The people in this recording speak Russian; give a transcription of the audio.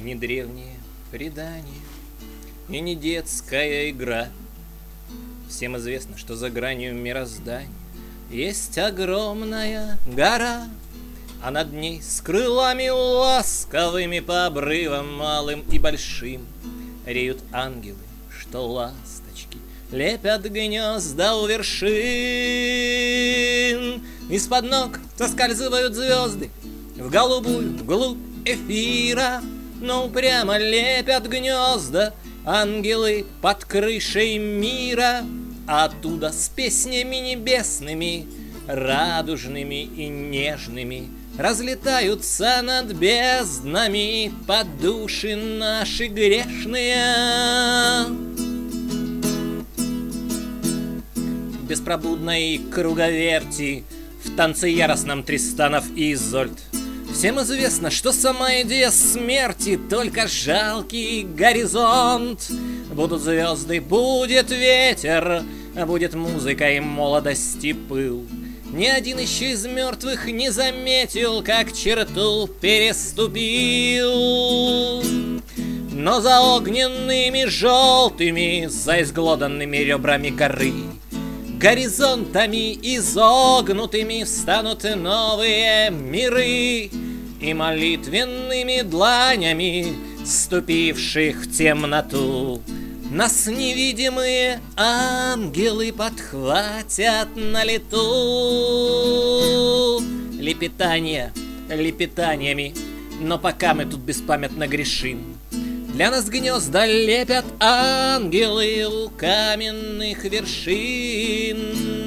и не древние предания, и не детская игра. Всем известно, что за гранью мироздания есть огромная гора, а над ней с крылами ласковыми по обрывам малым и большим реют ангелы, что ласточки лепят гнезда у вершин. Из-под ног соскальзывают звезды в голубую вглубь эфира, но упрямо лепят гнезда ангелы под крышей мира. А оттуда с песнями небесными, радужными и нежными разлетаются над безднами под души наши грешные. Беспробудной круговерти в танце яростном Тристанов и Изольд. Всем известно, что сама идея смерти только жалкий горизонт. Будут звезды, будет ветер, будет музыка и молодость и пыл. Ни один еще из мертвых не заметил, как черту переступил. Но за огненными желтыми, за изглоданными ребрами горы, горизонтами изогнутыми встанут новые миры. И молитвенными дланями, ступивших в темноту, нас невидимые ангелы подхватят на лету. Лепетание лепетаниями, но пока мы тут беспамятно грешим, для нас гнезда лепят ангелы у каменных вершин.